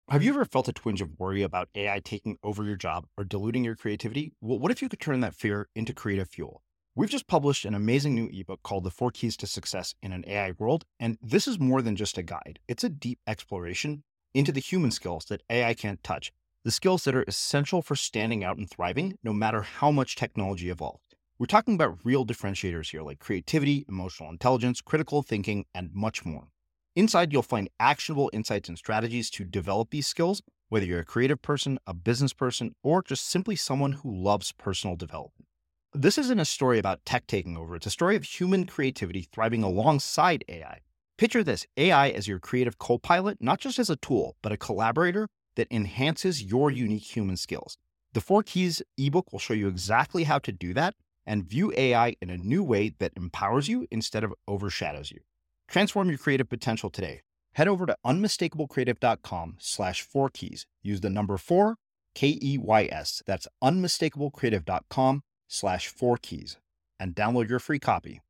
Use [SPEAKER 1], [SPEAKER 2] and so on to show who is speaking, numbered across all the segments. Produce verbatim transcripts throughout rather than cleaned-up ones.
[SPEAKER 1] Have you ever felt a twinge of worry about A I taking over your job or diluting your creativity? Well, what if you could turn that fear into creative fuel? We've just published an amazing new ebook called The Four Keys to Success in an A I World, and this is more than just a guide. It's a deep exploration into the human skills that A I can't touch, the skills that are essential for standing out and thriving, no matter how much technology evolves. We're talking about real differentiators here, like creativity, emotional intelligence, critical thinking, and much more. Inside, you'll find actionable insights and strategies to develop these skills, whether you're a creative person, a business person, or just simply someone who loves personal development. This isn't a story about tech taking over. It's a story of human creativity thriving alongside A I. Picture this, A I as your creative co-pilot, not just as a tool, but a collaborator that enhances your unique human skills. The Four Keys ebook will show you exactly how to do that and view A I in a new way that empowers you instead of overshadows you. Transform your creative potential today. Head over to unmistakablecreative.com slash four keys. Use the number four, K E Y S. That's unmistakablecreative.com slash four keys and download your free copy.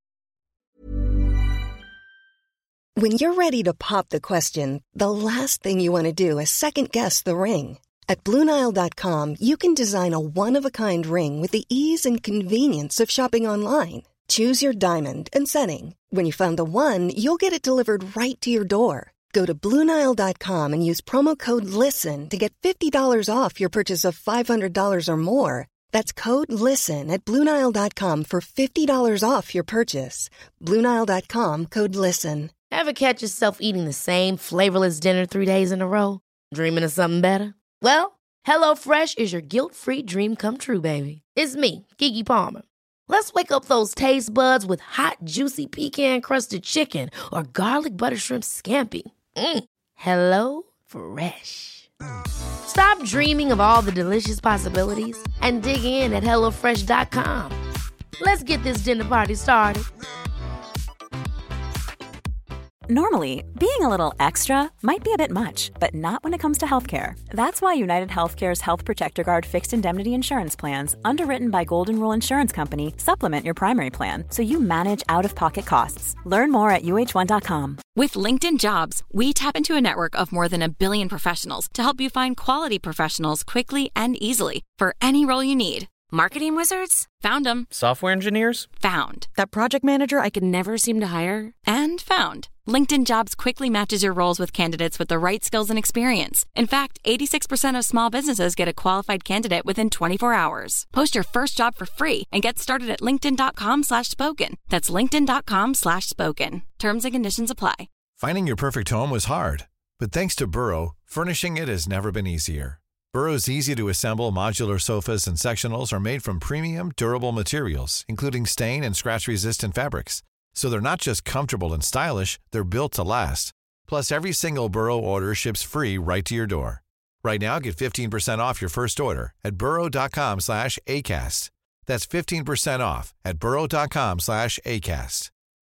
[SPEAKER 2] When you're ready to pop the question, the last thing you want to do is second guess the ring. At Blue Nile dot com, you can design a one-of-a-kind ring with the ease and convenience of shopping online. Choose your diamond and setting. When you find the one, you'll get it delivered right to your door. Go to Blue Nile dot com and use promo code LISTEN to get fifty dollars off your purchase of five hundred dollars or more. That's code LISTEN at Blue Nile dot com for fifty dollars off your purchase. Blue Nile dot com, code LISTEN.
[SPEAKER 3] Ever catch yourself eating the same flavorless dinner three days in a row? Dreaming of something better? Well, HelloFresh is your guilt-free dream come true, baby. It's me, Keke Palmer. Let's wake up those taste buds with hot, juicy pecan-crusted chicken or garlic butter shrimp scampi. Mm. Hello Fresh. Stop dreaming of all the delicious possibilities and dig in at hello fresh dot com. Let's get this dinner party started.
[SPEAKER 4] Normally, being a little extra might be a bit much, but not when it comes to healthcare. That's why United Healthcare's Health Protector Guard fixed indemnity insurance plans, underwritten by Golden Rule Insurance Company, supplement your primary plan so you manage out-of-pocket costs. Learn more at U H one dot com.
[SPEAKER 5] With LinkedIn Jobs, we tap into a network of more than a billion professionals to help you find quality professionals quickly and easily for any role you need. Marketing wizards? Found them.
[SPEAKER 6] Software engineers?
[SPEAKER 5] Found.
[SPEAKER 7] That project manager I could never seem to hire?
[SPEAKER 5] And found. LinkedIn Jobs quickly matches your roles with candidates with the right skills and experience. In fact, eighty-six percent of small businesses get a qualified candidate within twenty-four hours. Post your first job for free and get started at linkedin.com slash spoken. That's linkedin.com slash spoken. Terms and conditions apply.
[SPEAKER 8] Finding your perfect home was hard, but thanks to Burrow, furnishing it has never been easier. Burrow's easy-to-assemble modular sofas and sectionals are made from premium, durable materials, including stain and scratch-resistant fabrics. So they're not just comfortable and stylish, they're built to last. Plus, every single Burrow order ships free right to your door. Right now, get fifteen percent off your first order at burrow.com slash ACAST. That's fifteen percent off at burrow.com slash ACAST.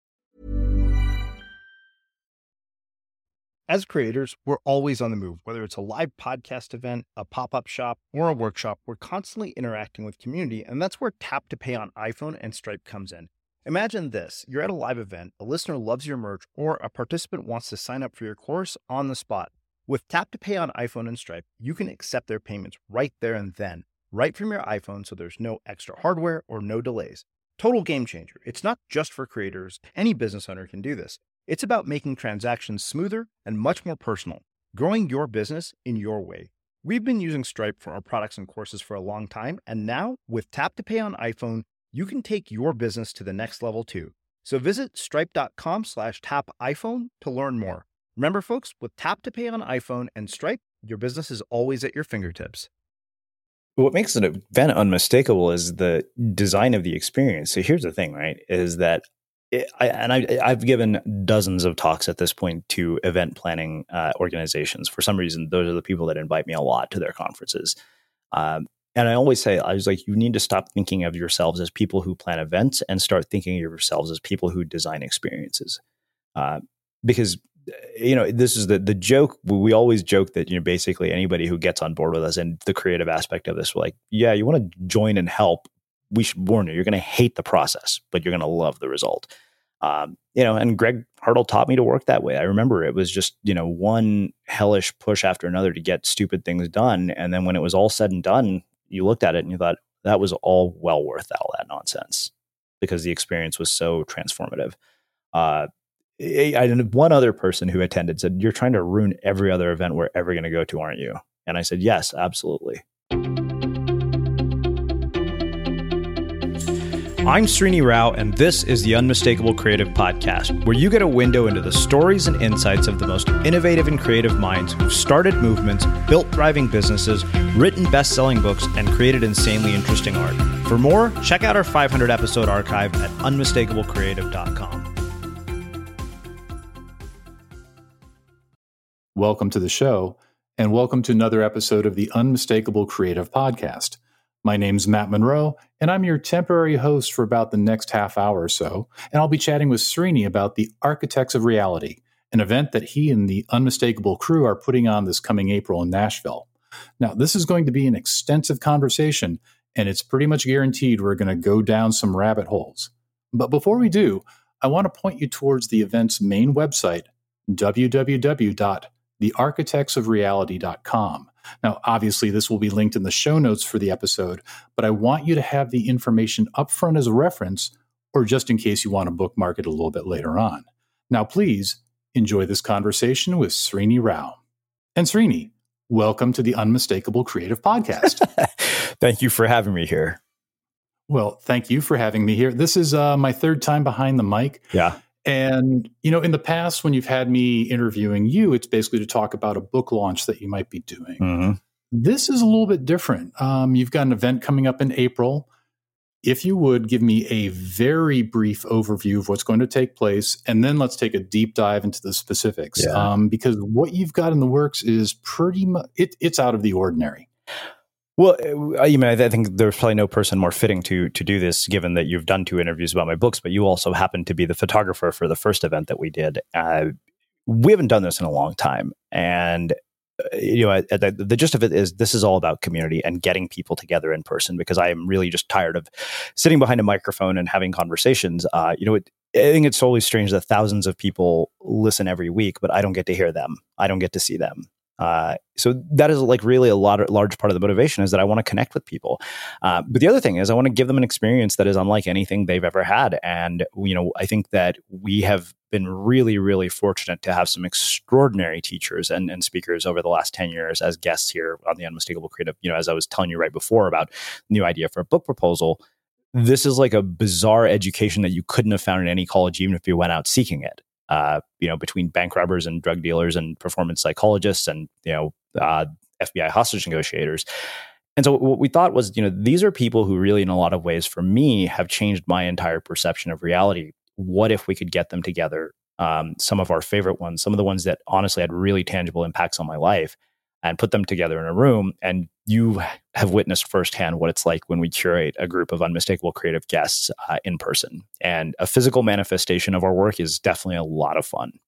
[SPEAKER 1] As creators, we're always on the move. Whether it's a live podcast event, a pop-up shop, or a workshop, we're constantly interacting with community, and that's where Tap to Pay on iPhone and Stripe comes in. Imagine this. You're at a live event, a listener loves your merch, or a participant wants to sign up for your course on the spot. With Tap to Pay on iPhone and Stripe, you can accept their payments right there and then, right from your iPhone, so there's no extra hardware or no delays. Total game changer. It's not just for creators. Any business owner can do this. It's about making transactions smoother and much more personal, growing your business in your way. We've been using Stripe for our products and courses for a long time, and now with Tap to Pay on iPhone, you can take your business to the next level too. So visit stripe.com slash tap iPhone to learn more. Remember, folks, with Tap to Pay on iPhone and Stripe, your business is always at your fingertips.
[SPEAKER 9] What makes an event unmistakable is the design of the experience. So here's the thing, right, is that It, I, and I, I've given dozens of talks at this point to event planning uh, organizations. For some reason, those are the people that invite me a lot to their conferences. Um, and I always say, I was like, you need to stop thinking of yourselves as people who plan events and start thinking of yourselves as people who design experiences. Uh, because, you know, this is the the joke. We always joke that, you know, basically anybody who gets on board with us and the creative aspect of this, we're like, yeah, you want to join and help. We should warn you, you're going to hate the process, but you're going to love the result. Um, you know, and Greg Hartle taught me to work that way. I remember it was just, you know, one hellish push after another to get stupid things done. And then when it was all said and done, you looked at it and you thought that was all well worth all that nonsense because the experience was so transformative. Uh, I, I, one other person who attended said, "You're trying to ruin every other event we're ever going to go to, aren't you?" And I said, "Yes, absolutely."
[SPEAKER 1] I'm Srini Rao, and this is the Unmistakable Creative Podcast, where you get a window into the stories and insights of the most innovative and creative minds who've started movements, built thriving businesses, written best-selling books, and created insanely interesting art. For more, check out our five hundred episode archive at unmistakable creative dot com.
[SPEAKER 6] Welcome to the show, and welcome to another episode of the Unmistakable Creative Podcast. My name's Matt Monroe, and I'm your temporary host for about the next half hour or so, and I'll be chatting with Srini about the Architects of Reality, an event that he and the Unmistakable crew are putting on this coming April in Nashville. Now, this is going to be an extensive conversation, and it's pretty much guaranteed we're going to go down some rabbit holes. But before we do, I want to point you towards the event's main website, w w w dot the architects of reality dot com. Now, obviously, this will be linked in the show notes for the episode, but I want you to have the information up front as a reference, or just in case you want to bookmark it a little bit later on. Now, please enjoy this conversation with Srini Rao. And Srini, welcome to the Unmistakable Creative Podcast.
[SPEAKER 9] Thank you for having me here.
[SPEAKER 6] Well, thank you for having me here. This is uh, my third time behind the mic.
[SPEAKER 9] Yeah.
[SPEAKER 6] And, you know, in the past, when you've had me interviewing you, it's basically to talk about a book launch that you might be doing.
[SPEAKER 9] Mm-hmm.
[SPEAKER 6] This is a little bit different. Um, you've got an event coming up in April. If you would give me a very brief overview of what's going to take place, and then let's take a deep dive into the specifics.
[SPEAKER 9] Yeah.
[SPEAKER 6] Um, because what you've got in the works is pretty much, it, it's out of the ordinary.
[SPEAKER 9] Well, you mean, I think there's probably no person more fitting to to do this, given that you've done two interviews about my books, but you also happen to be the photographer for the first event that we did. Uh, we haven't done this in a long time. And, uh, you know, the, the gist of it is this is all about community and getting people together in person, because I am really just tired of sitting behind a microphone and having conversations. Uh, you know, it, I think it's totally strange that thousands of people listen every week, but I don't get to hear them. I don't get to see them. Uh, so that is like really a lot, of, large part of the motivation is that I want to connect with people. Uh, but the other thing is I want to give them an experience that is unlike anything they've ever had. And, you know, I think that we have been really, really fortunate to have some extraordinary teachers and, and speakers over the last ten years as guests here on the Unmistakable Creative. You know, as I was telling you right before about new idea for a book proposal, this is like a bizarre education that you couldn't have found in any college, even if you went out seeking it. Uh, you know, between bank robbers and drug dealers and performance psychologists and, you know, uh, F B I hostage negotiators. And so what we thought was, you know, these are people who really, in a lot of ways, for me, have changed my entire perception of reality. What if we could get them together? Um, some of our favorite ones, some of the ones that honestly had really tangible impacts on my life, and put them together in a room. And you have witnessed firsthand what it's like when we curate a group of unmistakable creative guests uh, in person. And a physical manifestation of our work is definitely a lot of fun.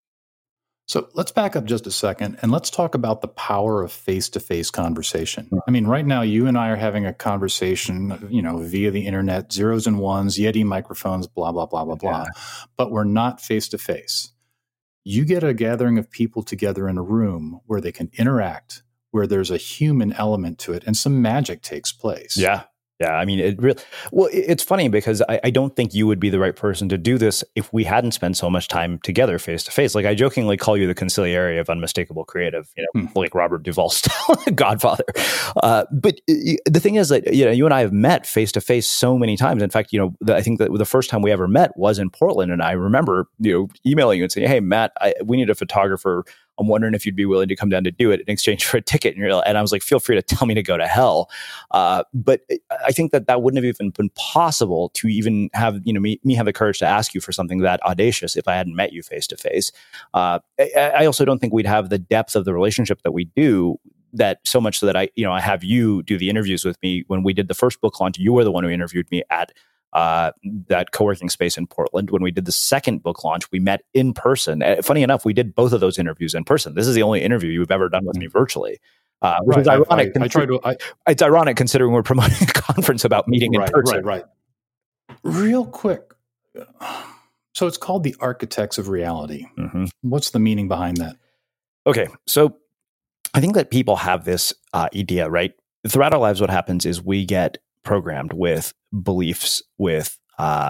[SPEAKER 6] So let's back up just a second and let's talk about the power of face-to-face conversation. I mean, right now, you and I are having a conversation, you know, via the internet, zeros and ones, Yeti microphones, blah, blah, blah, blah, blah.
[SPEAKER 9] Yeah.
[SPEAKER 6] But we're not face-to-face. You get a gathering of people together in a room where they can interact, where there's a human element to it, and some magic takes place.
[SPEAKER 9] Yeah. Yeah. I mean, it really, well, it's funny because I, I don't think you would be the right person to do this if we hadn't spent so much time together face to face. Like I jokingly call you the consigliere of Unmistakable Creative, you know, hmm. like Robert Duvall style, Godfather. Uh, but the thing is that, you know, you and I have met face to face so many times. In fact, you know, the, I think that the first time we ever met was in Portland. And I remember, you know, emailing you and saying, "Hey, Matt, I, we need a photographer. I'm wondering if you'd be willing to come down to do it in exchange for a ticket." And, you're, and I was like, "Feel free to tell me to go to hell." Uh, but I think that that wouldn't have even been possible to even have, you know, me, me have the courage to ask you for something that audacious if I hadn't met you face to face. Uh, I also don't think we'd have the depth of the relationship that we do, that so much so that I, you know, I have you do the interviews with me. When we did the first book launch, you were the one who interviewed me at Uh, that co-working space in Portland. When we did the second book launch, we met in person. Uh, funny enough, we did both of those interviews in person. This is the only interview you've ever done with me virtually. Uh, which
[SPEAKER 6] right.
[SPEAKER 9] is ironic.
[SPEAKER 6] I, I, I try to, I,
[SPEAKER 9] it's ironic considering we're promoting a conference about meeting
[SPEAKER 6] right,
[SPEAKER 9] in person.
[SPEAKER 6] Right, right. Real quick. So So it's called the Architects of Reality.
[SPEAKER 9] Mm-hmm.
[SPEAKER 6] What's the meaning behind that?
[SPEAKER 9] Okay, so I think that people have this uh, idea, right? Throughout our lives, what happens is we get programmed with beliefs, with uh,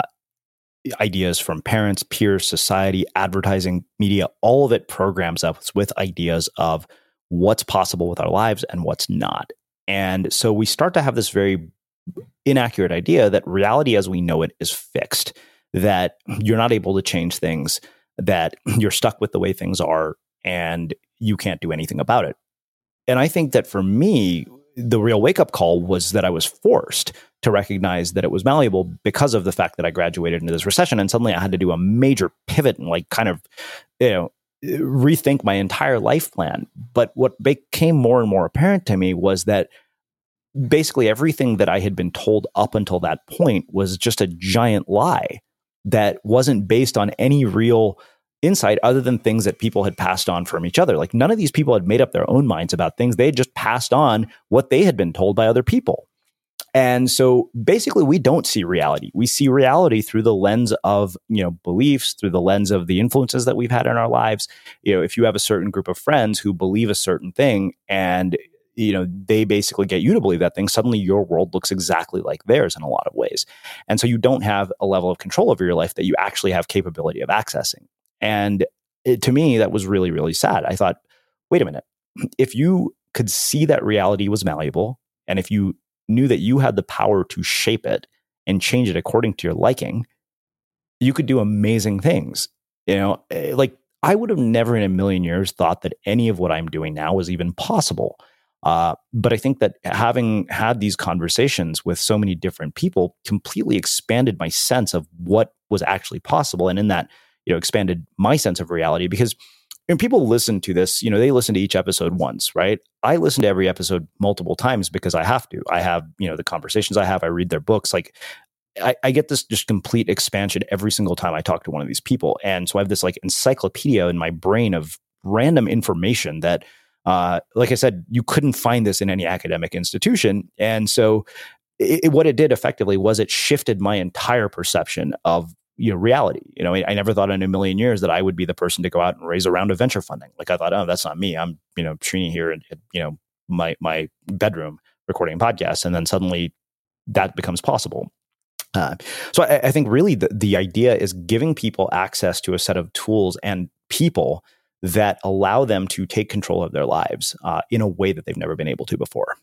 [SPEAKER 9] ideas from parents, peers, society, advertising, media. All of it programs us with ideas of what's possible with our lives and what's not. And so we start to have this very inaccurate idea that reality as we know it is fixed, that you're not able to change things, that you're stuck with the way things are, and you can't do anything about it. And I think that for me, the real wake-up call was that I was forced to recognize that it was malleable because of the fact that I graduated into this recession, and suddenly I had to do a major pivot and like kind of, you know, rethink my entire life plan. But what became more and more apparent to me was that basically everything that I had been told up until that point was just a giant lie that wasn't based on any real insight other than things that people had passed on from each other. Like none of these people had made up their own minds about things. They had just passed on what they had been told by other people. And so basically we don't see reality. We see reality through the lens of, you know, beliefs, through the lens of the influences that we've had in our lives. You know, if you have a certain group of friends who believe a certain thing and, you know, they basically get you to believe that thing, suddenly your world looks exactly like theirs in a lot of ways. And so you don't have a level of control over your life that you actually have capability of accessing. And it, to me, that was really, really sad. I thought, wait a minute, if you could see that reality was malleable, and if you knew that you had the power to shape it and change it according to your liking, you could do amazing things. You know, like I would have never in a million years thought that any of what I'm doing now was even possible. Uh, but I think that having had these conversations with so many different people completely expanded my sense of what was actually possible. And in that, you know, expanded my sense of reality, because when people listen to this, you know, they listen to each episode once, right? I listen to every episode multiple times because I have to. I have, you know, the conversations I have, I read their books. Like I, I get this just complete expansion every single time I talk to one of these people. And so I have this like encyclopedia in my brain of random information that, uh, like I said, you couldn't find this in any academic institution. And so it, what it did effectively was it shifted my entire perception of, you know, reality. You know, I, I never thought in a million years that I would be the person to go out and raise a round of venture funding. Like I thought, oh, that's not me. I'm, you know, Srini here in, you know, my, my bedroom recording podcasts. And then suddenly that becomes possible. Uh, so I, I think really the, the idea is giving people access to a set of tools and people that allow them to take control of their lives uh, in a way that they've never been able to before.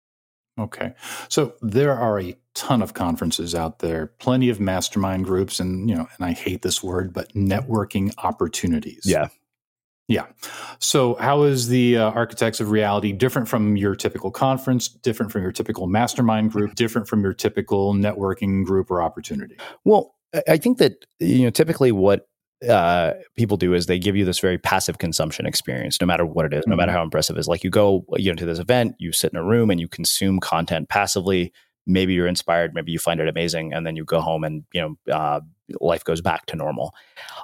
[SPEAKER 6] Okay. So there are a ton of conferences out there, plenty of mastermind groups, and, you know, and I hate this word, but networking opportunities.
[SPEAKER 9] Yeah.
[SPEAKER 6] Yeah. So how is the uh, Architects of Reality different from your typical conference, different from your typical mastermind group, different from your typical networking group or opportunity?
[SPEAKER 9] Well, I think that, you know, typically what uh, people do is they give you this very passive consumption experience, no matter what it is, mm-hmm. no matter how impressive it is. Like you go, you know, to this event, you sit in a room and you consume content passively. Maybe you're inspired, maybe you find it amazing, and then you go home and, you know, uh, life goes back to normal.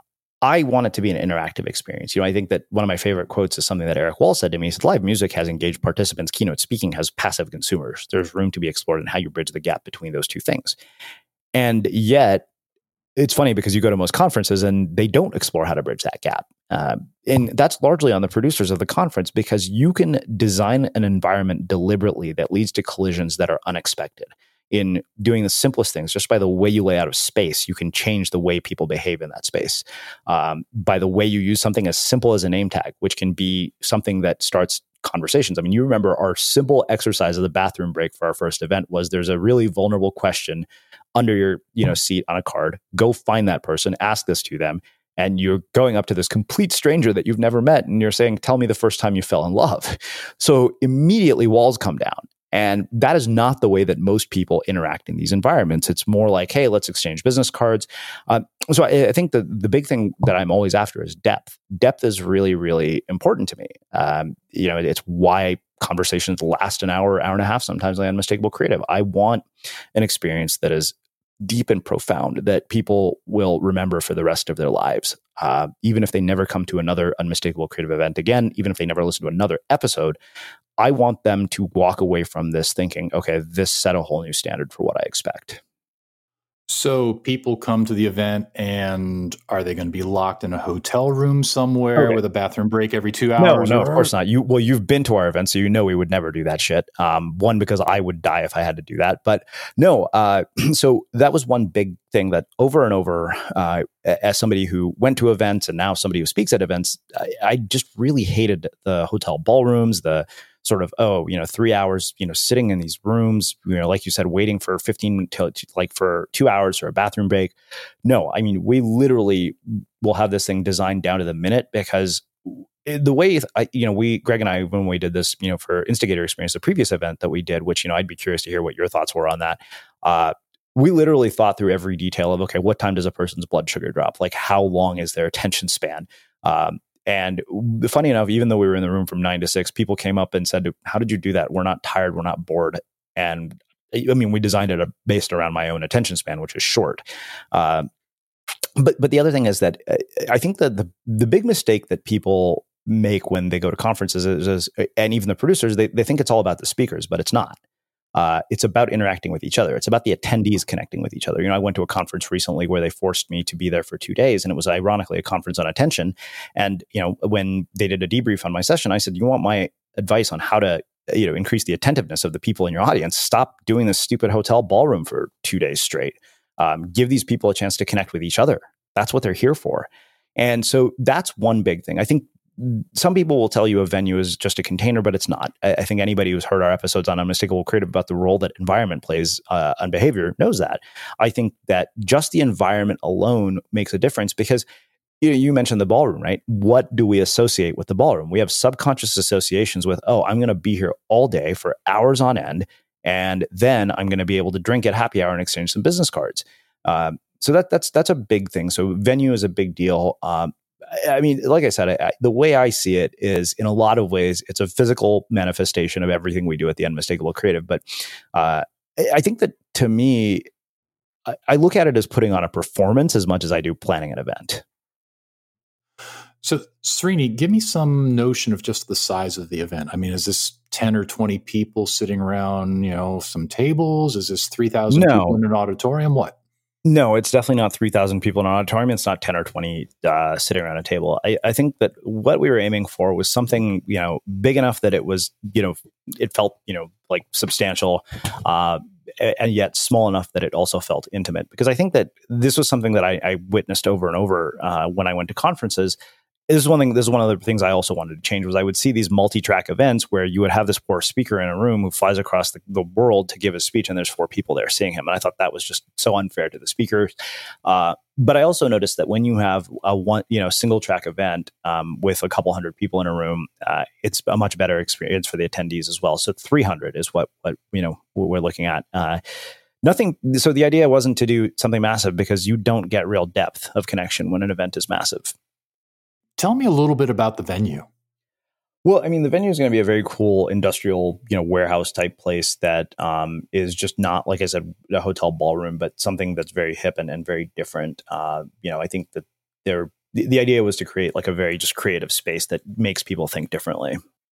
[SPEAKER 9] I want it to be an interactive experience. You know, I think that one of my favorite quotes is something that Eric Wall said to me. He said, live music has engaged participants. Keynote speaking has passive consumers. There's room to be explored in how you bridge the gap between those two things. And yet, it's funny because you go to most conferences and they don't explore how to bridge that gap. Uh, and that's largely on the producers of the conference, because you can design an environment deliberately that leads to collisions that are unexpected. In doing the simplest things, just by the way you lay out a space, you can change the way people behave in that space. Um, by the way you use something as simple as a name tag, which can be something that starts conversations. I mean, you remember our simple exercise of the bathroom break for our first event was there's a really vulnerable question under your, you know, seat on a card. Go find that person, ask this to them. And you're going up to this complete stranger that you've never met. And you're saying, tell me the first time you fell in love. So immediately walls come down. And that is not the way that most people interact in these environments. It's more like, hey, let's exchange business cards. Um, so I, I think the, the big thing that I'm always after is depth. Depth is really, really important to me. Um, you know, it's why conversations last an hour, hour and a half, sometimes on Unmistakable Creative. I want an experience that is deep and profound that people will remember for the rest of their lives. Uh, even if they never come to another Unmistakable Creative event again, even if they never listen to another episode, I want them to walk away from this thinking, okay, this set a whole new standard for what I expect.
[SPEAKER 6] So people come to the event, and are they going to be locked in a hotel room somewhere okay. with a bathroom break every two hours?
[SPEAKER 9] No, no,
[SPEAKER 6] or?
[SPEAKER 9] Of course not. You well, you've been to our event, so you know we would never do that shit. Um, one, because I would die if I had to do that. But no, uh, so that was one big thing that over and over, uh, as somebody who went to events and now somebody who speaks at events, I, I just really hated the hotel ballrooms, the sort of, oh, you know, three hours, you know, sitting in these rooms, you know, like you said, waiting for fifteen to, to like for two hours for a bathroom break. No, I mean, we literally will have this thing designed down to the minute, because the way, I, you know, we, Greg and I, when we did this, you know, for Instigator Experience, the previous event that we did, which, you know, I'd be curious to hear what your thoughts were on that. Uh, we literally thought through every detail of, okay, what time does a person's blood sugar drop? Like, how long is their attention span? Um, And funny enough, even though we were in the room from nine to six, people came up and said, how did you do that? We're not tired. We're not bored. And I mean, we designed it based around my own attention span, which is short. Uh, but but the other thing is that I think that the, the big mistake that people make when they go to conferences is, is and even the producers, they, they think it's all about the speakers, but it's not. Uh, it's about interacting with each other. It's about the attendees connecting with each other. You know, I went to a conference recently where they forced me to be there for two days, and it was ironically a conference on attention. And you know, when they did a debrief on my session, I said, "You want my advice on how to, you know, increase the attentiveness of the people in your audience? Stop doing this stupid hotel ballroom for two days straight. Um, give these people a chance to connect with each other. That's what they're here for." And so that's one big thing. I think some people will tell you a venue is just a container, but it's not. I, I think anybody who's heard our episodes on Unmistakable Creative about the role that environment plays uh, on behavior knows that. I think that just the environment alone makes a difference, because you know, you mentioned the ballroom, right? What do we associate with the ballroom? We have subconscious associations with, oh, I'm going to be here all day for hours on end, and then I'm going to be able to drink at happy hour and exchange some business cards. Um, so that that's that's a big thing. So venue is a big deal. Um, I mean, like I said, I, I, the way I see it is, in a lot of ways, it's a physical manifestation of everything we do at the Unmistakable Creative. But uh, I think that, to me, I, I look at it as putting on a performance as much as I do planning an event.
[SPEAKER 6] So, Srini, give me some notion of just the size of the event. I mean, is this ten or twenty people sitting around, you know, some tables? Is this three thousand
[SPEAKER 9] no.
[SPEAKER 6] people in an auditorium? What?
[SPEAKER 9] No, it's definitely not three thousand people in an auditorium. It's not ten or twenty uh, sitting around a table. I, I think that what we were aiming for was something, you know, big enough that it was, you know, it felt, you know, like substantial, uh, and yet small enough that it also felt intimate. Because I think that this was something that I, I witnessed over and over uh, when I went to conferences. This is one thing. This is one of the things I also wanted to change. Was I would see these multi-track events where you would have this poor speaker in a room who flies across the, the world to give a speech, and there's four people there seeing him, and I thought that was just so unfair to the speakers. Uh, but I also noticed that when you have a one, you know, single-track event um, with a couple hundred people in a room, uh, it's a much better experience for the attendees as well. So three hundred is what what you know what we're looking at. Uh, nothing. So the idea wasn't to do something massive, because you don't get real depth of connection when an event is massive.
[SPEAKER 6] Tell me a little bit about the venue.
[SPEAKER 9] Well, I mean, the venue is going to be a very cool industrial, you know, warehouse type place that um, is just not, like I said, a hotel ballroom, but something that's very hip and, and very different. Uh, you know, I think that they're, the, the idea was to create like a very just creative space that makes people think differently.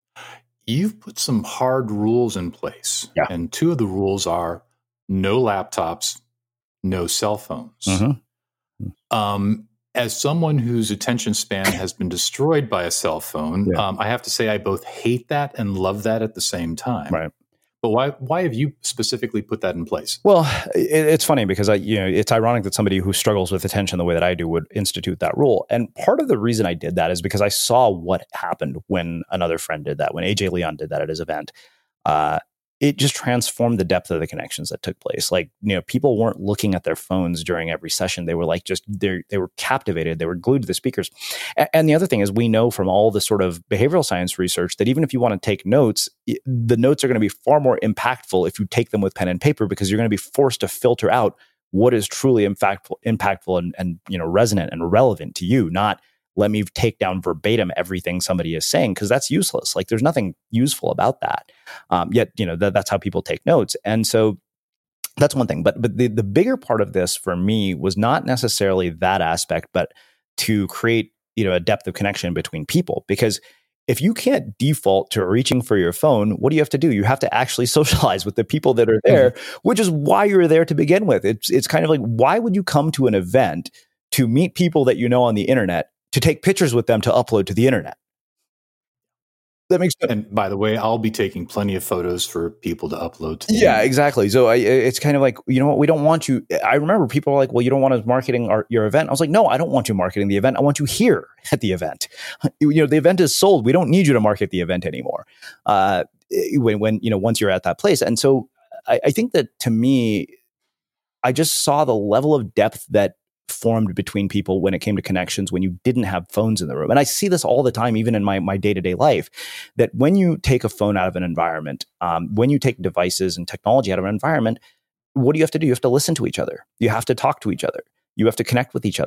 [SPEAKER 6] You've put some hard rules in place.
[SPEAKER 9] Yeah.
[SPEAKER 6] And two of the rules are no laptops, no cell phones.
[SPEAKER 9] Mm-hmm.
[SPEAKER 6] Um, As someone whose attention span has been destroyed by a cell phone, yeah. um, I have to say I both hate that and love that at the same time.
[SPEAKER 9] Right.
[SPEAKER 6] But why why have you specifically put that in place?
[SPEAKER 9] Well, it, it's funny because I, you know, it's ironic that somebody who struggles with attention the way that I do would institute that rule. And part of the reason I did that is because I saw what happened when another friend did that, when A J Leon did that at his event. Uh, it just transformed the depth of the connections that took place. Like, you know, people weren't looking at their phones during every session. They were like, just, they they were captivated. They were glued to the speakers. And, and the other thing is, we know from all the sort of behavioral science research that even if you want to take notes, the notes are going to be far more impactful if you take them with pen and paper, because you're going to be forced to filter out what is truly impactful, impactful and, and, you know, resonant and relevant to you, not let me take down verbatim everything somebody is saying, because that's useless. Like, there's nothing useful about that. Um, yet, you know, th- that's how people take notes. And so that's one thing. But but the, the bigger part of this for me was not necessarily that aspect, but to create, you know, a depth of connection between people. Because if you can't default to reaching for your phone, what do you have to do? You have to actually socialize with the people that are there, mm-hmm. which is why you're there to begin with. It's it's kind of like, why would you come to an event to meet people that you know on the internet, to take pictures with them to upload to the internet? That makes sense.
[SPEAKER 6] And by the way, I'll be taking plenty of photos for people to upload to the
[SPEAKER 9] Yeah,
[SPEAKER 6] internet.
[SPEAKER 9] exactly. So I, it's kind of like, you know what, we don't want you. I remember people were like, well, you don't want us marketing our, your event. I was like, no, I don't want you marketing the event. I want you here at the event. You, you know, the event is sold. We don't need you to market the event anymore. Uh, when, when, you know, once you're at that place. And so I, I think that to me, I just saw the level of depth that formed between people when it came to connections when you didn't have phones in the room. And I see this all the time, even in my, my day-to-day life, that when you take a phone out of an environment, um, when you take devices and technology out of an environment, what do you have to do? You have to listen to each other. You have to talk to each other. You have to connect with each other.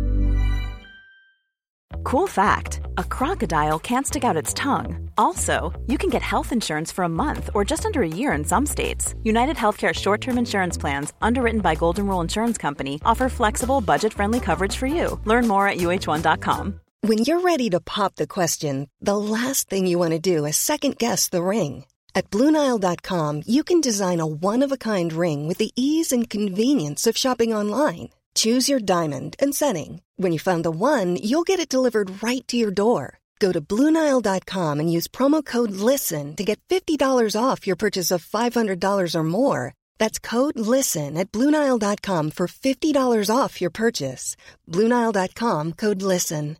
[SPEAKER 4] Cool fact, a crocodile can't stick out its tongue. Also, you can get health insurance for a month or just under a year in some states. United Healthcare short-term insurance plans, underwritten by Golden Rule Insurance Company, offer flexible, budget-friendly coverage for you. Learn more at U H one dot com.
[SPEAKER 2] When you're ready to pop the question, the last thing you want to do is second-guess the ring. At Blue Nile dot com, you can design a one-of-a-kind ring with the ease and convenience of shopping online. Choose your diamond and setting. When you find the one, you'll get it delivered right to your door. Go to Blue Nile dot com and use promo code LISTEN to get fifty dollars off your purchase of five hundred dollars or more. That's code LISTEN at Blue Nile dot com for fifty dollars off your purchase. Blue Nile dot com, code LISTEN.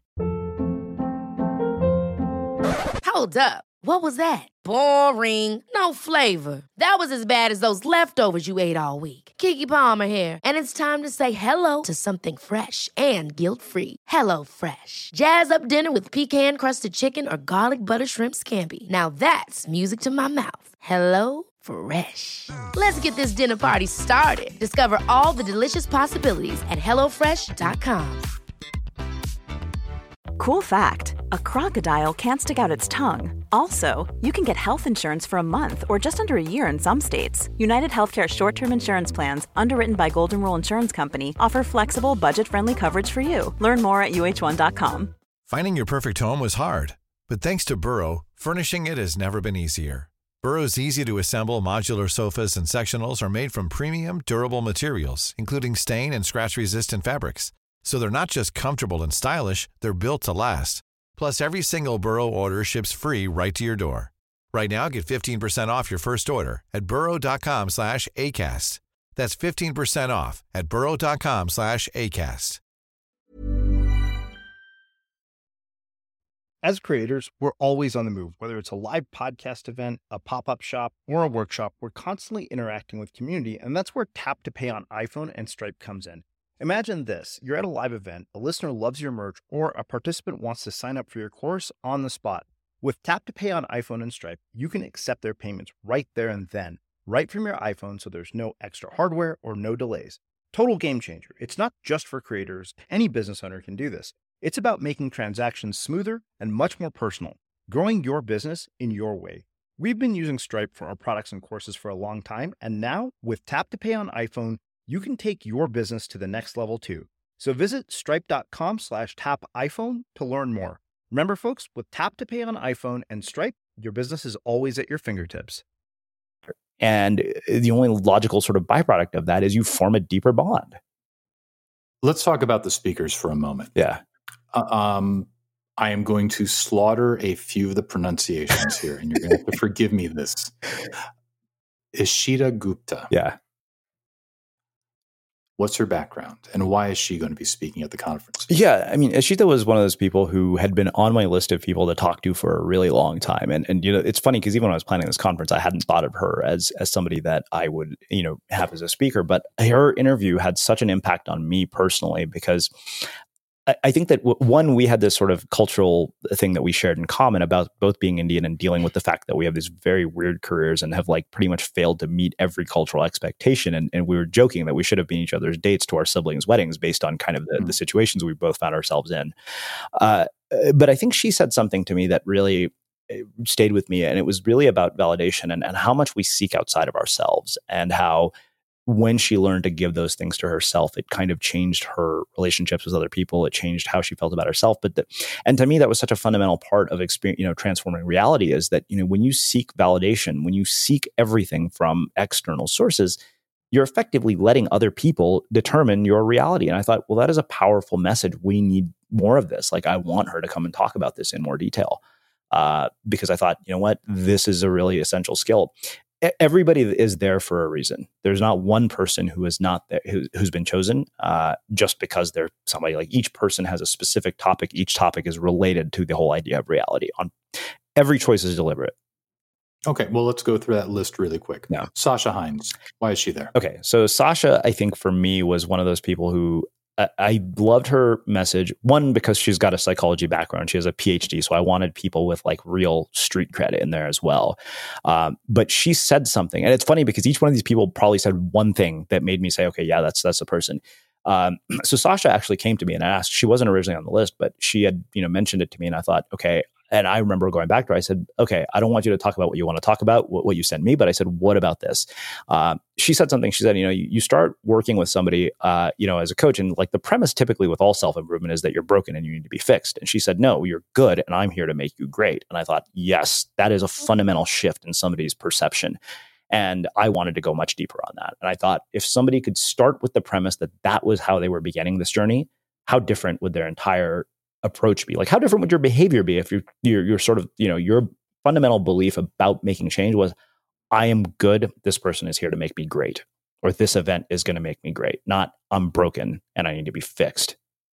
[SPEAKER 3] Hold up. What was that? Boring. No flavor. That was as bad as those leftovers you ate all week. Keke Palmer here, and it's time to say hello to something fresh and guilt-free. Hello Fresh. Jazz up dinner with pecan-crusted chicken or garlic butter shrimp scampi. Now that's music to my mouth. Hello Fresh. Let's get this dinner party started. Discover all the delicious possibilities at hello fresh dot com.
[SPEAKER 4] Cool fact, a crocodile can't stick out its tongue. Also, you can get health insurance for a month or just under a year in some states. United Healthcare short-term insurance plans, underwritten by Golden Rule Insurance Company, offer flexible, budget-friendly coverage for you. Learn more at U H one dot com.
[SPEAKER 8] Finding your perfect home was hard, but thanks to Burrow, furnishing it has never been easier. Burrow's easy-to-assemble modular sofas and sectionals are made from premium, durable materials, including stain and scratch-resistant fabrics. So they're not just comfortable and stylish, they're built to last. Plus, every single Burrow order ships free right to your door. Right now, get fifteen percent off your first order at burrow.com slash ACAST. That's fifteen percent off at burrow.com slash ACAST.
[SPEAKER 1] As creators, we're always on the move. Whether it's a live podcast event, a pop-up shop, or a workshop, we're constantly interacting with community, and that's where Tap to Pay on iPhone and Stripe comes in. Imagine this. You're at a live event, a listener loves your merch, or a participant wants to sign up for your course on the spot. With Tap to Pay on iPhone and Stripe, you can accept their payments right there and then, right from your iPhone, so there's no extra hardware or no delays. Total game changer. It's not just for creators. Any business owner can do this. It's about making transactions smoother and much more personal, growing your business in your way. We've been using Stripe for our products and courses for a long time, and now with Tap to Pay on iPhone, you can take your business to the next level too. So visit stripe.com slash tap iPhone to learn more. Remember, folks, with Tap to Pay on iPhone and Stripe, your business is always at your fingertips.
[SPEAKER 9] And the only logical sort of byproduct of that is you form a deeper bond.
[SPEAKER 6] Let's talk about the speakers for a moment.
[SPEAKER 9] Yeah.
[SPEAKER 6] Uh, um, I am going to slaughter a few of the pronunciations here, and you're going to have to forgive me this. Ishita Gupta.
[SPEAKER 9] Yeah.
[SPEAKER 6] What's her background, and why is she going to be speaking at the conference?
[SPEAKER 9] Yeah, I mean, Ishita was one of those people who had been on my list of people to talk to for a really long time. And, and you know, it's funny because even when I was planning this conference, I hadn't thought of her as as somebody that I would, you know, have as a speaker. But her interview had such an impact on me personally because I think that, one, we had this sort of cultural thing that we shared in common about both being Indian and dealing with the fact that we have these very weird careers and have like pretty much failed to meet every cultural expectation. And, and we were joking that we should have been each other's dates to our siblings' weddings based on kind of the, mm-hmm. the situations we both found ourselves in. Uh, but I think she said something to me that really stayed with me. And it was really about validation and, and how much we seek outside of ourselves and how when she learned to give those things to herself, it kind of changed her relationships with other people. It changed how she felt about herself. But the, and to me, that was such a fundamental part of experience, you know, transforming reality is that, you know, when you seek validation, when you seek everything from external sources, you're effectively letting other people determine your reality. And I thought, well, that is a powerful message. We need more of this. Like, I want her to come and talk about this in more detail uh, because I thought, you know what, this is a really essential skill. Everybody is there for a reason. There's not one person who is not there, who, who's been chosen uh, just because they're somebody. Like, each person has a specific topic. Each topic is related to the whole idea of reality. On every choice is deliberate.
[SPEAKER 6] Okay, well, let's go through that list really quick.
[SPEAKER 9] Yeah.
[SPEAKER 6] Sasha Hines, why is she there?
[SPEAKER 9] Okay, so Sasha, I think for me, was one of those people who I, I loved her message. One, because she's got a psychology background. She has a P H D, so I wanted people with like real street cred in there as well. Um, but she said something, and it's funny because each one of these people probably said one thing that made me say, okay, yeah, that's that's the person. Um, so Sasha actually came to me and asked. She wasn't originally on the list, but she had, you know, mentioned it to me, and I thought, okay. And I remember going back to her, I said, okay, I don't want you to talk about what you want to talk about, what, what you sent me, but I said, what about this? Uh, she said something, she said, you know, you, you start working with somebody, uh, you know, as a coach, and like the premise typically with all self-improvement is that you're broken and you need to be fixed. And she said, no, you're good and I'm here to make you great. And I thought, yes, that is a fundamental shift in somebody's perception. And I wanted to go much deeper on that. And I thought if somebody could start with the premise that that was how they were beginning this journey, how different would their entire approach be? Like, how different would your behavior be if you're, you're, you're sort of, you know, your fundamental belief about making change was, I am good. This person is here to make me great, or this event is going to make me great, not I'm broken and I need to be fixed.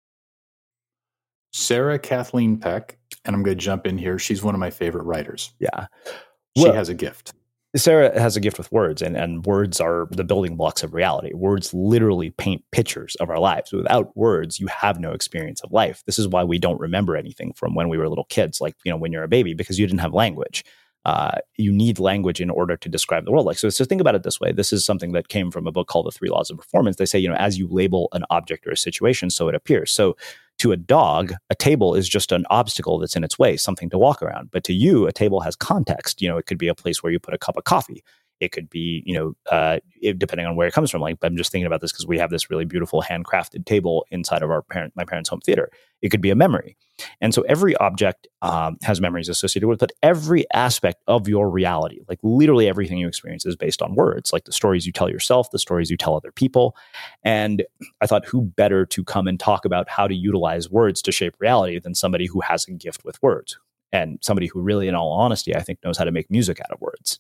[SPEAKER 6] Sarah Kathleen Peck, and I'm going to jump in here. She's one of my favorite writers.
[SPEAKER 9] Yeah.
[SPEAKER 6] She
[SPEAKER 9] Well,
[SPEAKER 6] has a gift.
[SPEAKER 9] Sarah has a gift with words, and, and words are the building blocks of reality. Words literally paint pictures of our lives. Without words, you have no experience of life. This is why we don't remember anything from when we were little kids, like, you know, when you're a baby, because you didn't have language. Uh, you need language in order to describe the world. Like, so, so think about it this way. This is something that came from a book called The Three Laws of Performance. They say, you know, as you label an object or a situation, so it appears. So to a dog, a table is just an obstacle that's in its way, something to walk around. But to you, a table has context. You know, it could be a place where you put a cup of coffee. It could be, you know, uh, it, depending on where it comes from. Like, I'm just thinking about this because we have this really beautiful handcrafted table inside of our parent, my parents' home theater. It could be a memory. And so every object um, has memories associated with it. But every aspect of your reality, like literally everything you experience, is based on words, like the stories you tell yourself, the stories you tell other people. And I thought, who better to come and talk about how to utilize words to shape reality than somebody who has a gift with words, and somebody who really, in all honesty, I think knows how to make music out of words.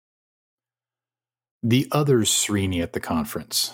[SPEAKER 6] The other Srini at the conference.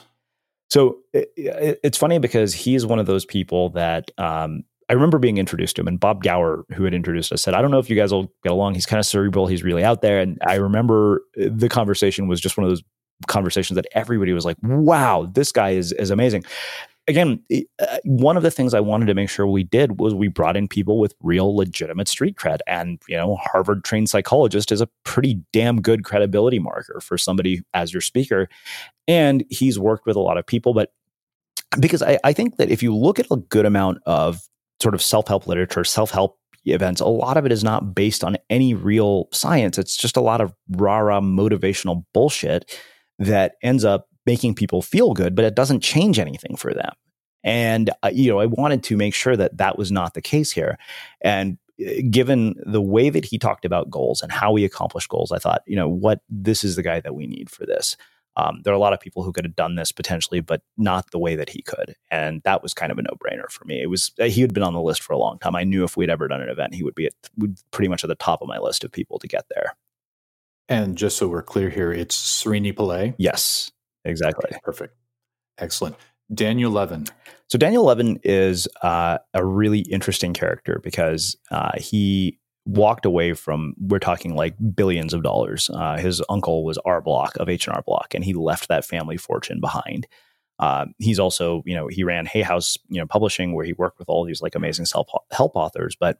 [SPEAKER 9] So it, it, it's funny because he's one of those people that um, I remember being introduced to him, and Bob Gower, who had introduced us, said, I don't know if you guys will get along. He's kind of cerebral. He's really out there. And I remember the conversation was just one of those conversations that everybody was like, wow, this guy is, is amazing. Again, uh, one of the things I wanted to make sure we did was we brought in people with real legitimate street cred. And, you know, Harvard trained psychologist is a pretty damn good credibility marker for somebody as your speaker. And he's worked with a lot of people, but because I, I think that if you look at a good amount of sort of self-help literature, self-help events, a lot of it is not based on any real science. It's just a lot of rah-rah motivational bullshit that ends up making people feel good, but it doesn't change anything for them. And, uh, you know, I wanted to make sure that that was not the case here. And given the way that he talked about goals and how we accomplish goals, I thought, you know what, this is the guy that we need for this. Um, there are a lot of people who could have done this potentially, but not the way that he could. And that was kind of a no-brainer for me. It was, he had been on the list for a long time. I knew if we'd ever done an event, he would be at, pretty much at the top of my list of people to get there.
[SPEAKER 6] And just so we're clear here, it's Srini Pillay?
[SPEAKER 9] Yes. Exactly.
[SPEAKER 6] Okay, perfect. Excellent. Daniel Levin.
[SPEAKER 9] So Daniel Levin is uh, a really interesting character because uh, he walked away from, we're talking like billions of dollars. Uh, his uncle was R Block of H and R Block, and he left that family fortune behind. Uh, he's also, you know, he ran Hay House, you know, publishing, where he worked with all these like amazing self-help authors. But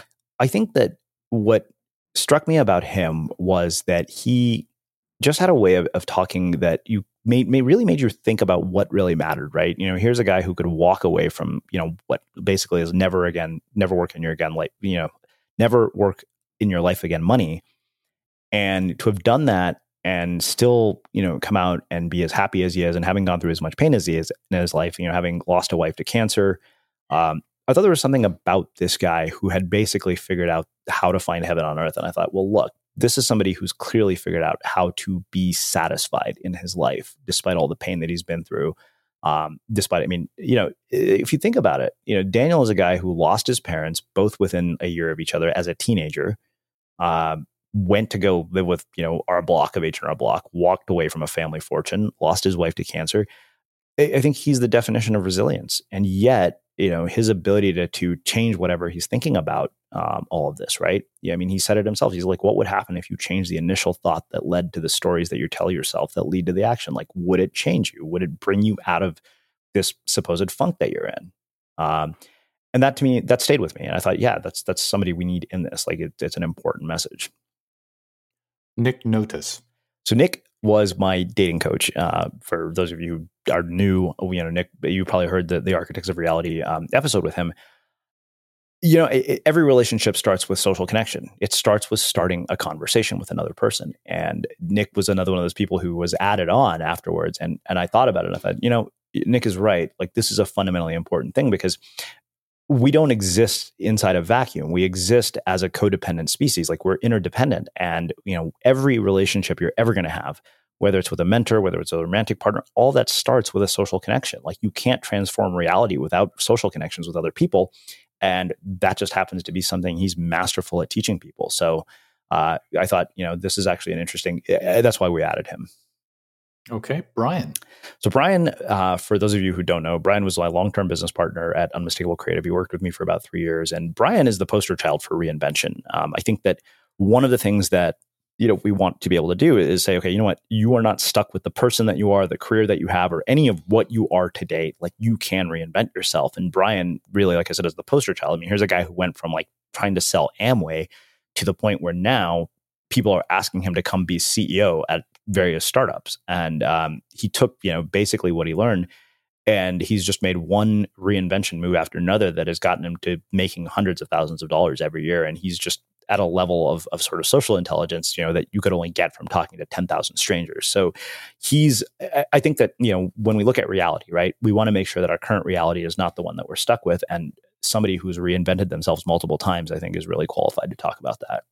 [SPEAKER 9] I think that what struck me about him was that he just had a way of, of talking that you made, made really made you think about what really mattered, right? You know, here's a guy who could walk away from, you know, what basically is never again, never work in your again, like, you know, never work in your life again money. And to have done that and still, you know, come out and be as happy as he is, and having gone through as much pain as he is in his life, you know, having lost a wife to cancer. Um, I thought there was something about this guy who had basically figured out how to find heaven on earth. And I thought, well, look, this is somebody who's clearly figured out how to be satisfied in his life, despite all the pain that he's been through. Um, despite, I mean, you know, if you think about it, you know, Daniel is a guy who lost his parents both within a year of each other as a teenager, um, went to go live with, you know, our block of H and R Block, walked away from a family fortune, lost his wife to cancer. I, I think he's the definition of resilience. And yet, you know, his ability to to change whatever he's thinking about um, all of this, right? Yeah, I mean, he said it himself. He's like, what would happen if you change the initial thought that led to the stories that you tell yourself that lead to the action? Like, would it change you? Would it bring you out of this supposed funk that you're in? Um, and that to me, that stayed with me. And I thought, yeah, that's that's somebody we need in this. Like, it, it's an important message.
[SPEAKER 6] Nick Notus.
[SPEAKER 9] So Nick was my dating coach. Uh, for those of you who are new, you know, Nick, you probably heard the, the Architects of Reality um, episode with him. You know, it, it, every relationship starts with social connection. It starts with starting a conversation with another person. And Nick was another one of those people who was added on afterwards. And and I thought about it. And I thought, you know, Nick is right. Like, this is a fundamentally important thing, because we don't exist inside a vacuum. We exist as a codependent species. Like, we're interdependent. And, you know, every relationship you're ever going to have, whether it's with a mentor, whether it's a romantic partner, all that starts with a social connection. Like, you can't transform reality without social connections with other people. And that just happens to be something he's masterful at teaching people. So uh, I thought, you know, this is actually an interesting, uh, that's why we added him.
[SPEAKER 6] Okay, Brian.
[SPEAKER 9] So Brian, uh, for those of you who don't know, Brian was my long-term business partner at Unmistakable Creative. He worked with me for about three years. And Brian is the poster child for reinvention. Um, I think that one of the things that, you know, we want to be able to do is say, okay, you know what, you are not stuck with the person that you are, the career that you have, or any of what you are today. Like, you can reinvent yourself. And Brian, really, like I said, is the poster child. I mean, here's a guy who went from like trying to sell Amway to the point where now people are asking him to come be C E O at various startups. And um, he took, you know, basically what he learned, and he's just made one reinvention move after another that has gotten him to making hundreds of thousands of dollars every year. And he's just at a level of, of sort of social intelligence, you know, that you could only get from talking to ten thousand strangers. So he's, I think that, you know, when we look at reality, right, we want to make sure that our current reality is not the one that we're stuck with. And somebody who's reinvented themselves multiple times, I think, is really qualified to talk about that.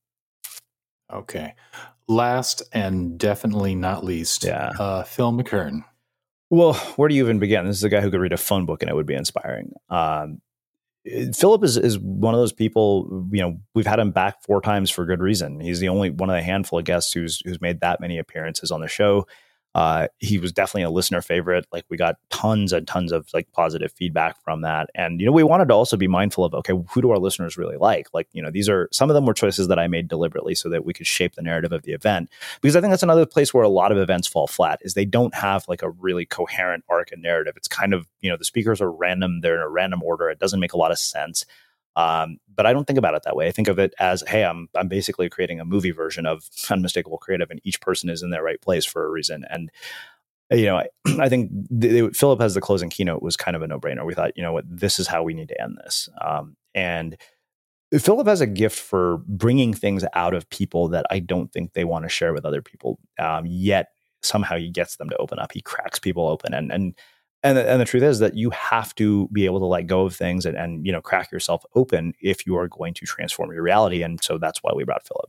[SPEAKER 6] Okay. Last and definitely not least,
[SPEAKER 9] yeah.
[SPEAKER 6] uh, Phil McKern.
[SPEAKER 9] Well, where do you even begin? This is a guy who could read a phone book and it would be inspiring. Um, Philip is, is one of those people, you know, we've had him back four times for good reason. He's the only one of the handful of guests who's who's made that many appearances on the show. Uh, he was definitely a listener favorite. Like, we got tons and tons of like positive feedback from that. And, you know, we wanted to also be mindful of, okay, who do our listeners really like? Like, you know, these are, some of them were choices that I made deliberately so that we could shape the narrative of the event. Because I think that's another place where a lot of events fall flat, is they don't have like a really coherent arc and narrative. It's kind of, you know, the speakers are random. They're in a random order. It doesn't make a lot of sense. Um, but I don't think about it that way. I think of it as, hey, I'm I'm basically creating a movie version of Unmistakable Creative, and each person is in their right place for a reason. And, you know, I, I think the, the, Philip has the closing keynote was kind of a no-brainer. We thought, you know what, this is how we need to end this. Um, and Philip has a gift for bringing things out of people that I don't think they want to share with other people. Um, yet somehow he gets them to open up. He cracks people open, and and. And the, and the truth is that you have to be able to let go of things and, and, you know, crack yourself open if you are going to transform your reality. And so that's why we brought Philip.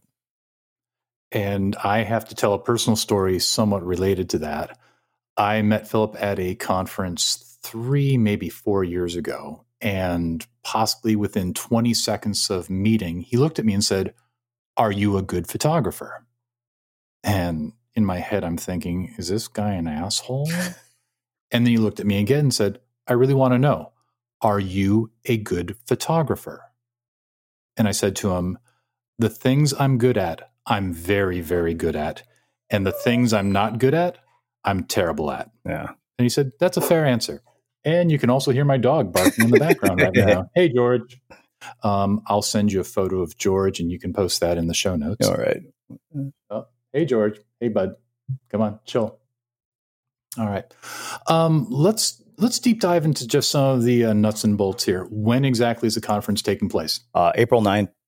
[SPEAKER 6] And I have to tell a personal story somewhat related to that. I met Philip at a conference three, maybe four years ago. And possibly within twenty seconds of meeting, he looked at me and said, "Are you a good photographer?" And in my head, I'm thinking, is this guy an asshole? And then he looked at me again and said, "I really want to know, are you a good photographer?" And I said to him, "The things I'm good at, I'm very, very good at. And the things I'm not good at, I'm terrible at."
[SPEAKER 9] Yeah.
[SPEAKER 6] And he said, "That's a fair answer." And you can also hear my dog barking in the background right now. Hey, George. Um, I'll send you a photo of George and you can post that in the show notes.
[SPEAKER 9] All right.
[SPEAKER 6] Oh, hey, George. Hey, bud. Come on, chill. All right. Um, let's let's deep dive into just some of the uh, nuts and bolts here. When exactly is the conference taking place?
[SPEAKER 9] Uh, April ninth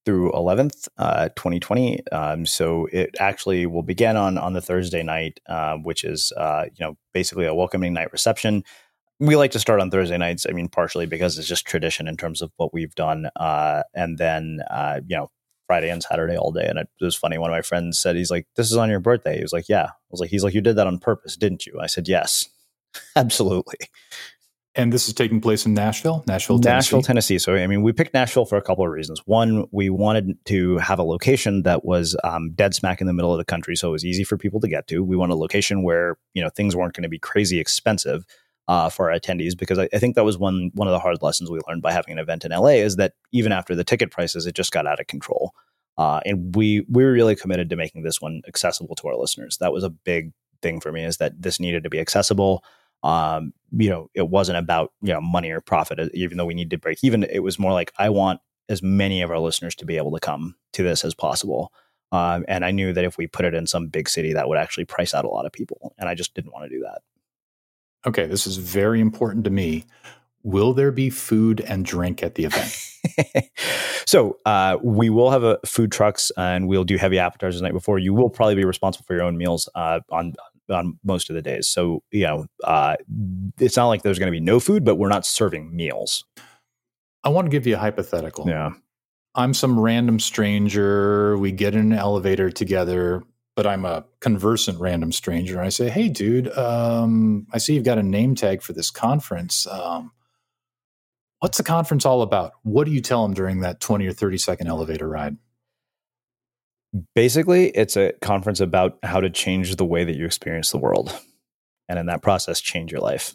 [SPEAKER 9] through eleventh, uh, twenty twenty. Um, so it actually will begin on on the Thursday night, uh, which is uh, you know basically a welcoming night reception. We like to start on Thursday nights. I mean, partially because it's just tradition in terms of what we've done, uh, and then uh, you know Friday and Saturday all day. And it was funny. One of my friends said, "He's like, this is on your birthday." He was like, "Yeah." I was like, "He's like, you did that on purpose, didn't you?" I said, "Yes, absolutely."
[SPEAKER 6] And this is taking place in Nashville, Nashville, Tennessee.
[SPEAKER 9] Nashville, Tennessee. So, I mean, we picked Nashville for a couple of reasons. One, we wanted to have a location that was um, dead smack in the middle of the country, so it was easy for people to get to. We wanted a location where, you know, things weren't going to be crazy expensive uh, for our attendees, because I, I think that was one one of the hard lessons we learned by having an event in L A, is that even after the ticket prices, it just got out of control. Uh, and we we were really committed to making this one accessible to our listeners. That was a big thing for me, is that this needed to be accessible. Um, you know, it wasn't about, you know, money or profit, even though we need to break even. It was more like, I want as many of our listeners to be able to come to this as possible. Um, and I knew that if we put it in some big city, that would actually price out a lot of people. And I just didn't want to do that.
[SPEAKER 6] Okay, this is very important to me. Will there be food and drink at the event?
[SPEAKER 9] So uh, we will have a food trucks, and we'll do heavy appetizers the night before. You will probably be responsible for your own meals uh, on on most of the days. So, you know, uh, it's not like there's going to be no food, but we're not serving meals.
[SPEAKER 6] I want to give you a hypothetical.
[SPEAKER 9] Yeah.
[SPEAKER 6] I'm some random stranger. We get in an elevator together, but I'm a conversant random stranger. And I say, "Hey, dude, um, I see you've got a name tag for this conference. Um, what's the conference all about?" What do you tell them during that twenty or thirty second elevator ride?
[SPEAKER 9] Basically, it's a conference about how to change the way that you experience the world. And in that process, change your life.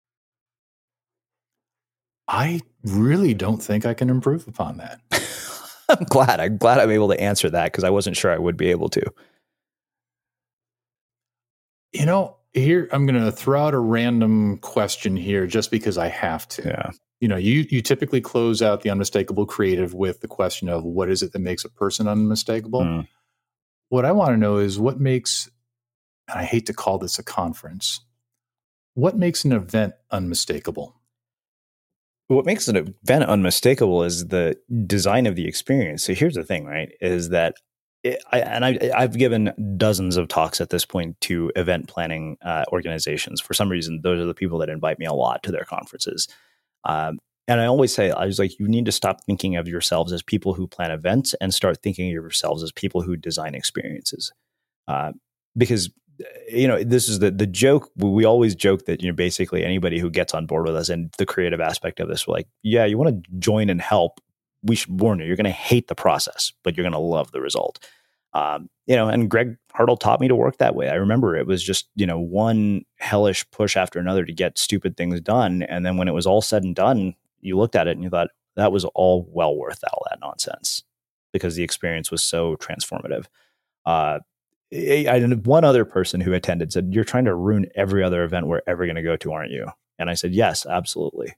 [SPEAKER 6] I really don't think I can improve upon that.
[SPEAKER 9] I'm glad. I'm glad I'm able to answer that, because I wasn't sure I would be able to.
[SPEAKER 6] You know, here, I'm going to throw out a random question here just because I have to.
[SPEAKER 9] Yeah.
[SPEAKER 6] You know, you you typically close out the Unmistakable Creative with the question of, what is it that makes a person unmistakable? Mm. What I want to know is what makes, and I hate to call this a conference, what makes an event unmistakable?
[SPEAKER 9] What makes an event unmistakable is the design of the experience. So here's the thing, right, is that, it, I, and I, I've given dozens of talks at this point to event planning uh, organizations. For some reason, those are the people that invite me a lot to their conferences. Um, and I always say, I was like, you need to stop thinking of yourselves as people who plan events and start thinking of yourselves as people who design experiences. Uh, because, you know, this is the the joke. We always joke that, you know, basically anybody who gets on board with us and the creative aspect of this, we're like, yeah, you want to join and help. We should warn you, you're going to hate the process, but you're going to love the result. Um, you know, and Greg Hartle taught me to work that way. I remember it was just, you know, one hellish push after another to get stupid things done. And then when it was all said and done, you looked at it and you thought, that was all well worth all that nonsense, because the experience was so transformative. Uh, I, I, one other person who attended said, "You're trying to ruin every other event we're ever going to go to, aren't you?" And I said, "Yes, absolutely."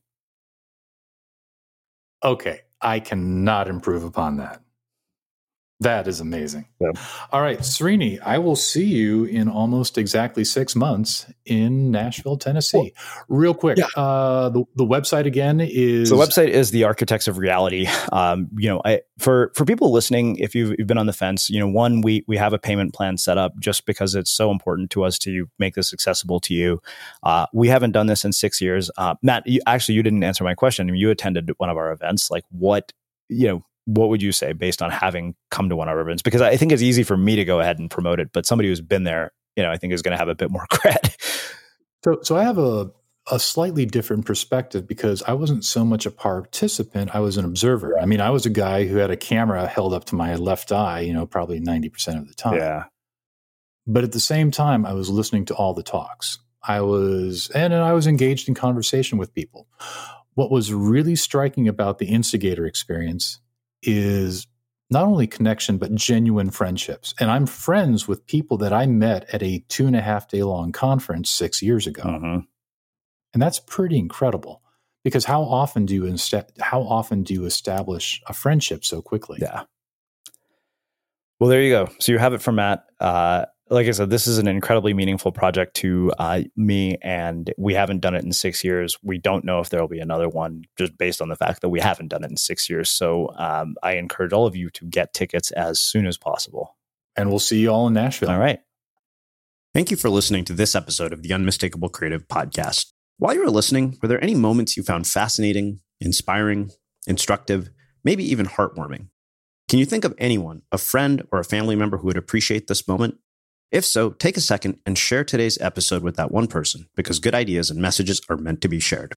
[SPEAKER 6] Okay, I cannot improve upon that. That is amazing. Yeah. All right, Srini, I will see you in almost exactly six months in Nashville, Tennessee. Real quick, yeah. uh, the, the website again is...
[SPEAKER 9] So the website is The Architects of Reality. Um, you know, I, for for people listening, if you've, you've been on the fence, you know, one, we we have a payment plan set up just because it's so important to us to make this accessible to you. Uh, we haven't done this in six years. Uh, Matt, you, actually, you didn't answer my question. I mean, you attended one of our events. Like, what, you know, what would you say based on having come to one of our events? Because I think it's easy for me to go ahead and promote it, but somebody who's been there, you know, I think is going to have a bit more cred.
[SPEAKER 6] So, so I have a, a slightly different perspective, because I wasn't so much a participant. I was an observer. I mean, I was a guy who had a camera held up to my left eye, you know, probably ninety percent of the time.
[SPEAKER 9] Yeah.
[SPEAKER 6] But at the same time, I was listening to all the talks. I was, and I was engaged in conversation with people. What was really striking about the Instigator experience is not only connection, but genuine friendships. And I'm friends with people that I met at a two and a half day long conference six years ago.
[SPEAKER 9] Mm-hmm.
[SPEAKER 6] And that's pretty incredible, because how often do you insta- how often do you establish a friendship so quickly?
[SPEAKER 9] Yeah. Well, there you go. So you have it from Matt. Uh, Like I said, this is an incredibly meaningful project to uh, me, and we haven't done it in six years. We don't know if there will be another one just based on the fact that we haven't done it in six years. So um, I encourage all of you to get tickets as soon as possible.
[SPEAKER 6] And we'll see you all in Nashville.
[SPEAKER 9] All right.
[SPEAKER 10] Thank you for listening to this episode of the Unmistakable Creative Podcast. While you were listening, were there any moments you found fascinating, inspiring, instructive, maybe even heartwarming? Can you think of anyone, a friend or a family member who would appreciate this moment? If so, take a second and share today's episode with that one person, because good ideas and messages are meant to be shared.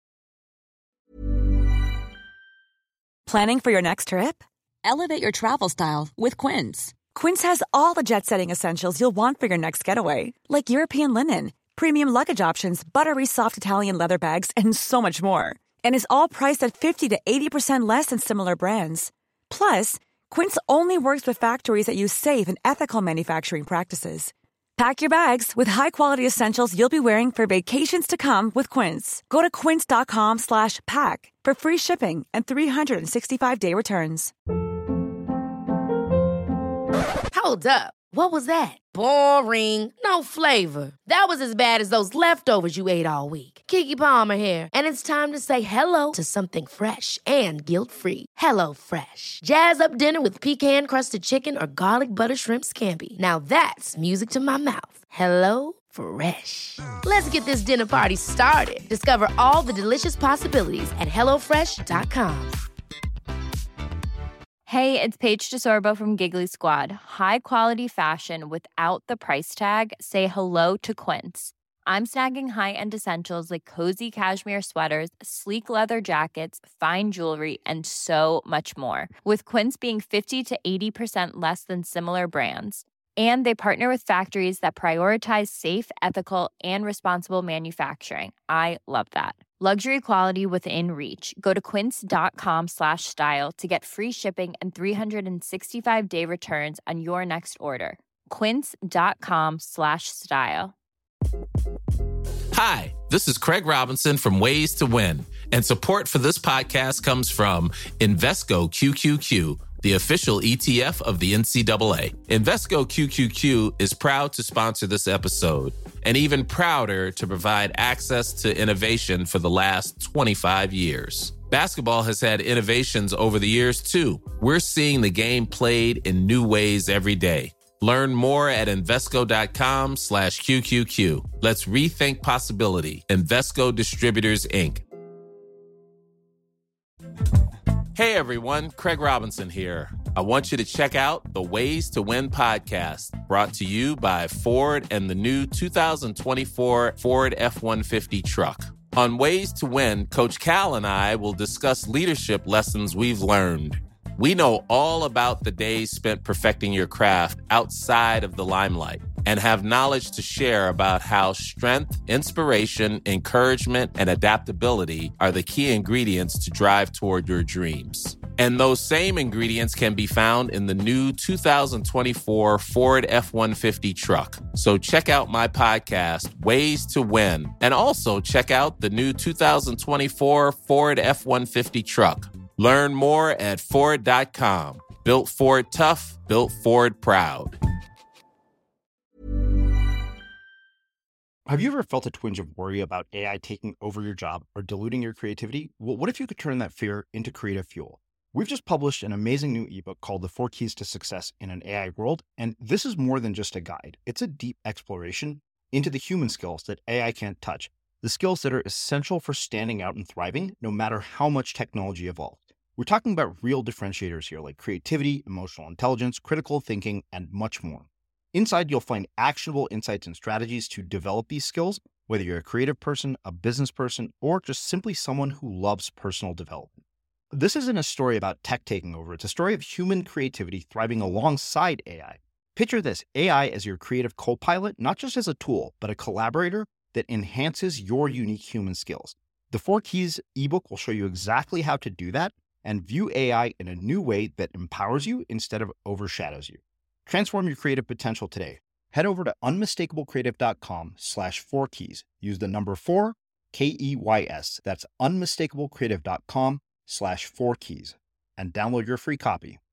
[SPEAKER 4] Planning for your next trip?
[SPEAKER 7] Elevate your travel style with Quince.
[SPEAKER 4] Quince has all the jet-setting essentials you'll want for your next getaway, like European linen, premium luggage options, buttery soft Italian leather bags, and so much more. And is all priced at fifty to eighty percent less than similar brands. Plus, Quince only works with factories that use safe and ethical manufacturing practices. Pack your bags with high-quality essentials you'll be wearing for vacations to come with Quince. Go to quince.com slash pack for free shipping and three sixty-five day returns.
[SPEAKER 3] Hold up. What was that? Boring. No flavor. That was as bad as those leftovers you ate all week. Keke Palmer here. And it's time to say hello to something fresh and guilt-free. Hello Fresh. Jazz up dinner with pecan-crusted chicken or garlic butter shrimp scampi. Now that's music to my mouth. Hello Fresh. Let's get this dinner party started. Discover all the delicious possibilities at hello fresh dot com.
[SPEAKER 11] Hey, it's Paige DeSorbo from Giggly Squad. High quality fashion without the price tag. Say hello to Quince. I'm snagging high-end essentials like cozy cashmere sweaters, sleek leather jackets, fine jewelry, and so much more. With Quince being fifty to eighty percent less than similar brands. And they partner with factories that prioritize safe, ethical, and responsible manufacturing. I love that. Luxury quality within reach. Go to quince.com slash style to get free shipping and three sixty-five day returns on your next order. Quince.com slash style.
[SPEAKER 12] Hi, this is Craig Robinson from Ways to Win, and support for this podcast comes from Invesco Q Q Q, the official E T F of the N C double A. Invesco Q Q Q is proud to sponsor this episode, and even prouder to provide access to innovation for the last twenty-five years. Basketball has had innovations over the years, too. We're seeing the game played in new ways every day. Learn more at Invesco.com slash QQQ. Let's rethink possibility. Invesco Distributors, Incorporated. Hey everyone, Craig Robinson here. I want you to check out the Ways to Win podcast, brought to you by Ford and the new two thousand twenty-four Ford F one fifty truck. On Ways to Win, Coach Cal and I will discuss leadership lessons we've learned. We know all about the days spent perfecting your craft outside of the limelight and have knowledge to share about how strength, inspiration, encouragement, and adaptability are the key ingredients to drive toward your dreams. And those same ingredients can be found in the new two thousand twenty-four Ford F one fifty truck. So check out my podcast, Ways to Win, and also check out the new two thousand twenty-four Ford F one fifty truck. Learn more at Ford dot com. Built Ford tough, built Ford proud.
[SPEAKER 1] Have you ever felt a twinge of worry about A I taking over your job or diluting your creativity? Well, what if you could turn that fear into creative fuel? We've just published an amazing new ebook called The Four Keys to Success in an A I World, and this is more than just a guide. It's a deep exploration into the human skills that A I can't touch, the skills that are essential for standing out and thriving, no matter how much technology evolves. We're talking about real differentiators here, like creativity, emotional intelligence, critical thinking, and much more. Inside, you'll find actionable insights and strategies to develop these skills, whether you're a creative person, a business person, or just simply someone who loves personal development. This isn't a story about tech taking over. It's a story of human creativity thriving alongside A I. Picture this, A I as your creative co-pilot, not just as a tool, but a collaborator that enhances your unique human skills. The Four Keys ebook will show you exactly how to do that and view A I in a new way that empowers you instead of overshadows you. Transform your creative potential today. Head over to unmistakablecreative.com slash four keys. Use the number four, K E Y S. That's unmistakablecreative.com slash four keys and download your free copy.